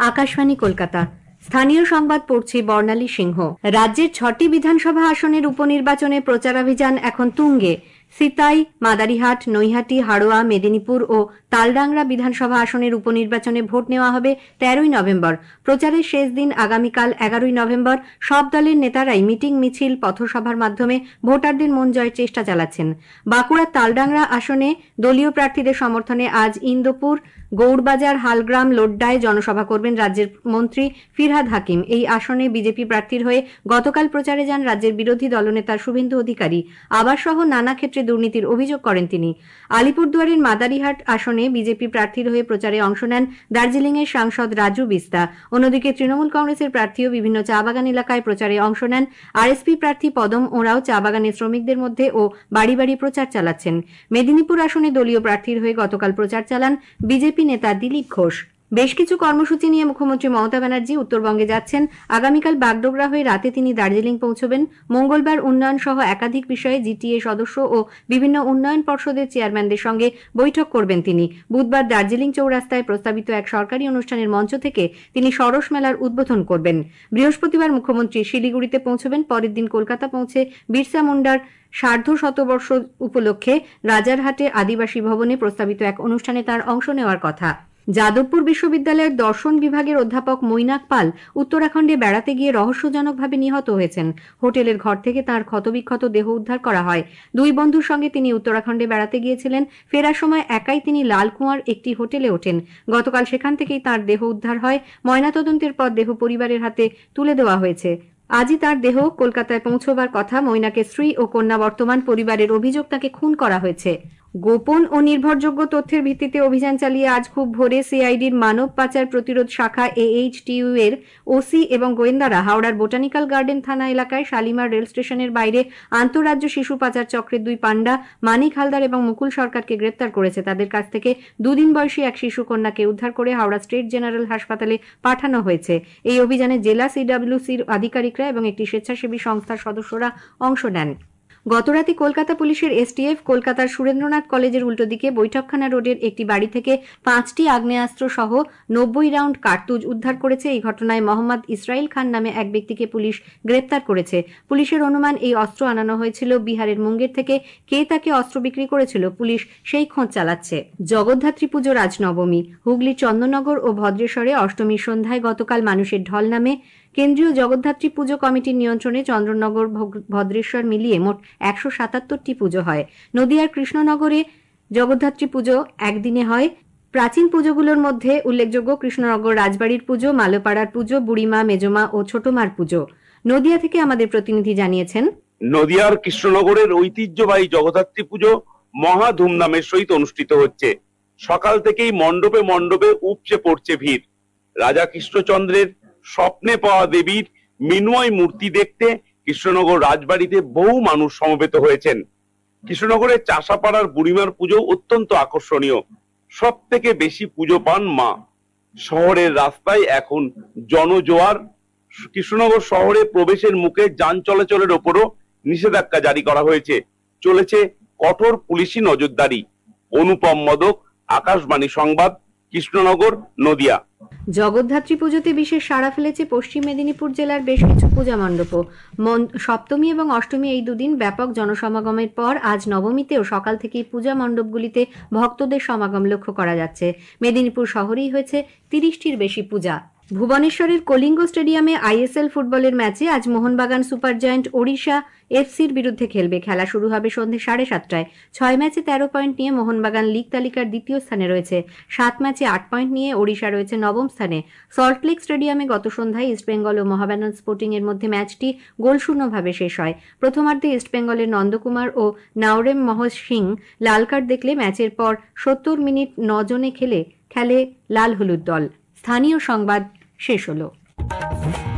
আকাশবাণী কলকাতা। স্থানীয় সংবাদ পড়ছে বর্ণালী সিংহ। রাজ্যের 6টি বিধানসভা আসনের উপনির্বাচনে প্রচারাভিযান এখন তুঙ্গে। সিতাই, মাদারিহাট, নৈহাটি, হাড়োয়া, মেদিনীপুর ও তালডাংরা বিধানসভা আসনের উপনির্বাচনে ভোট নেওয়া হবে 13ই নভেম্বর। প্রচারের শেষ দিন আগামীকাল 11ই নভেম্বর। সব দলের নেতারাই মিটিং, মিছিল, পথসভার মাধ্যমে ভোটারদের মন জয়ের চেষ্টা চালাচ্ছেন। বাঁকুড়ার তালডাংরা আসনে দলীয় প্রার্থীদের সমর্থনে আজ ইন্দোপুর, গৌড়বাজার, হালগ্রাম, লোড্ডায় জনসভা করবেন রাজ্যের মন্ত্রী ফিরহাদ হাকিম। এই আসনে বিজেপি প্রার্থীর হয়ে গতকাল প্রচারে যান রাজ্যের বিরোধী দলনেতা শুভেন্দু অধিকারী। আবাস সহ নানা ক্ষেত্রে দুর্নীতির অভিযোগ করেন তিনি। আলিপুরদুয়ারের মাদারিহাট আসনে বিজেপি প্রার্থীর হয়ে প্রচারে অংশ নেন দার্জিলিংয়ের সাংসদ রাজু বিস্তা। অন্যদিকে তৃণমূল কংগ্রেসের প্রার্থীও বিভিন্ন চা বাগান এলাকায় প্রচারে অংশ নেন। আরএসপি প্রার্থী পদম ওঁরাও চা বাগানের শ্রমিকদের মধ্যে ও বাড়ি বাড়ি প্রচার চালাচ্ছেন। মেদিনীপুর আসনে দলীয় প্রার্থীর হয়ে গতকাল প্রচার চালান বিজেপি নেতা দিলীপ ঘোষ। বেশ কিছু কর্মসূচি নিয়ে মুখ্যমন্ত্রী মমতা ব্যানার্জি উত্তরবঙ্গে যাচ্ছেন। আগামীকাল বাগডোগরা হয়ে রাতে তিনি দার্জিলিং পৌঁছবেন। মঙ্গলবার উন্নয়ন সহ একাধিক বিষয়ে জিটিএ সদস্য ও বিভিন্ন উন্নয়ন পর্ষদের চেয়ারম্যানদের সঙ্গে বৈঠক করবেন তিনি। বুধবার দার্জিলিং চৌরাস্তায় প্রস্তাবিত এক সরকারি অনুষ্ঠানের মঞ্চ থেকে তিনি সরস মেলার উদ্বোধন করবেন। বৃহস্পতিবার মুখ্যমন্ত্রী শিলিগুড়িতে পৌঁছবেন। পরের দিন কলকাতা পৌঁছে বিরসা মুন্ডার সার্ধশতবর্ষ উপলক্ষে রাজারহাটে আদিবাসী ভবনে প্রস্তাবিত এক অনুষ্ঠানে তার অংশ নেওয়ার কথা। যাদবপুর বিশ্ববিদ্যালয়ের দর্শন বিভাগের অধ্যাপক মৈনাক পাল উত্তরাখণ্ডে বেড়াতে গিয়ে রহস্যজনকভাবে নিহত হয়েছেন। হোটেলের ঘর থেকে তাঁর ক্ষতবিক্ষত দেহ উদ্ধার করা হয়। দুই বন্ধুর সঙ্গে তিনি উত্তরাখণ্ডে বেড়াতে গিয়েছিলেন। ফেরার সময় একাই তিনি লালকুয়ার একটি হোটেলে ওঠেন। গতকাল সেখান থেকেই তাঁর দেহ উদ্ধার হয়। ময়নাতদন্তের পর দেহ পরিবারের হাতে তুলে দেওয়া হয়েছে। আজই তার দেহ কলকাতায় পৌঁছবার কথা। মৈনাকের স্ত্রী ও কন্যা বর্তমান। পরিবারের অভিযোগ তাকে খুন করা হয়েছে। গোপন ও নির্ভরযোগ্য তথ্যের ভিত্তিতে অভিযান চালিয়ে আজ খুব ভোরে সিআইডির মানব পাচার প্রতিরোধ শাখা AHTU এর ওসি এবং গোয়েন্দারা হাওড়ার বোটানিক্যাল গার্ডেন থানা এলাকায় শালিমার রেল স্টেশনের বাইরে আন্তঃরাজ্য শিশু পাচার চক্রের দুই পান্ডা মানিক হালদার এবং মুকুল সরকারকে গ্রেপ্তার করেছে। তাদের কাছ থেকে 2 দিন বয়সী এক শিশু কন্যাকে উদ্ধার করে হাওড়া স্টেট জেনারেল হাসপাতালে পাঠানো হয়েছে। এই অভিযানে জেলা CWCর আধিকারিকরা এবং একটি স্বেচ্ছাসেবী সংস্থার সদস্যরা অংশ নেন। গতরাতে কলকাতা পুলিশের STF কলকাতার সুরেন্দ্রনাথ কলেজের উল্টো দিকে বৈঠকখানা রোডের একটি বাড়ি থেকে 5টি আগ্নেয়াস্ত্র সহ 90 রাউন্ড কার্তুজ উদ্ধার করেছে। এই ঘটনায় মোহাম্মদ ইসরাইল খান নামে এক ব্যক্তিকে পুলিশ গ্রেপ্তার করেছে। পুলিশের অনুমান এই অস্ত্র আনানো হয়েছিল বিহারের মুঙ্গের থেকে। কে তাকে অস্ত্র বিক্রি করেছিল পুলিশ সেই খোঁজ চালাচ্ছে। জগদ্ধাত্রী পুজো আজ নবমী। হুগলির চন্দননগর ও ভদ্রেশ্বরে অষ্টমীর সন্ধ্যায় গতকাল মানুষের ঢল নামে। কেন্দ্রীয় জগদ্ধাত্রী পুজো কমিটির নিয়ন্ত্রণে চন্দ্রনগর, ভদ্রেশ্বর মিলিয়ে মোট 177টি পুজো হয়। নদিয়ার কৃষ্ণনগরে জগদ্ধাত্রী পুজো একদিনে হয়। প্রাচীন পুজোগুলোর মধ্যে উল্লেখযোগ্য কৃষ্ণনগর রাজবাড়ির পুজো, মালোপাড়ার পুজো, বুড়িমা, মেজমা ও ছোটমার পুজো। নদিয়া থেকে আমাদের প্রতিনিধি জানিয়েছেন, নদিয়ার কৃষ্ণনগরের ঐতিহ্যবাহী জগদ্ধাত্রী পুজো মহা ধুমধামের সহিত অনুষ্ঠিত হচ্ছে। সকাল থেকেই মণ্ডপে মণ্ডপে উপচে পড়ছে ভিড়। রাজা কৃষ্ণচন্দ্রের স্বপ্নে পাওয়া দেবীর মৃন্ময় মূর্তি দেখতে কৃষ্ণনগর রাজবাড়িতে বহু মানুষ সমবেত হয়েছেন। কৃষ্ণনগরের চাষাপাড়ার বুড়িমার পুজো অত্যন্ত আকর্ষণীয়। সব থেকে বেশি পুজো পান মা। শহরের রাস্তায় এখন জনজোয়ার। কৃষ্ণনগর শহরে প্রবেশের মুখে যান চলাচলের ওপরও নিষেধাজ্ঞা জারি করা হয়েছে। চলেছে কঠোর পুলিশি নজরদারি। অনুপম মদক, আকাশবাণী সংবাদ, কৃষ্ণনগর, নদিয়া। জগদ্ধাত্রী পুজোতে বিশেষ সাড়া ফেলেছে পশ্চিম মেদিনীপুর জেলার বেশ কিছু পূজা মণ্ডপও। সপ্তমী এবং অষ্টমী এই দুদিন ব্যাপক জনসমাগমের পর আজ নবমীতেও সকাল থেকেই পূজা মণ্ডপগুলিতে ভক্তদের সমাগম লক্ষ্য করা যাচ্ছে। মেদিনীপুর শহরেই হয়েছে 30টির বেশি পূজা। ভুবনেশ্বরের কলিঙ্গ স্টেডিয়ামে ISL ফুটবলের ম্যাচে আজ মোহনবাগান সুপার জায়ান্ট ওড়িশা FCর বিরুদ্ধে খেলবে। খেলা শুরু হবে সন্ধ্যে 7:30টায়। 6 ম্যাচে 13 পয়েন্ট নিয়ে মোহনবাগান লিগ তালিকার দ্বিতীয় স্থানে রয়েছে। 7 ম্যাচে 8 পয়েন্ট নিয়ে ওড়িশা রয়েছে নবম স্থানে। সল্টলেক স্টেডিয়ামে গত সন্ধ্যায় ইস্টবেঙ্গল ও মোহামেডান স্পোর্টিং এর মধ্যে ম্যাচটি গোলশূন্যভাবে শেষ হয়। প্রথমার্ধে ইস্টবেঙ্গলের নন্দকুমার ও নাওরেম মহজ সিং লাল কার্ড দেখলে ম্যাচের পর 70 মিনিট 9 জনে খেলে লাল হলুদ দল। স্থানীয় সংবাদ শেষ হলো।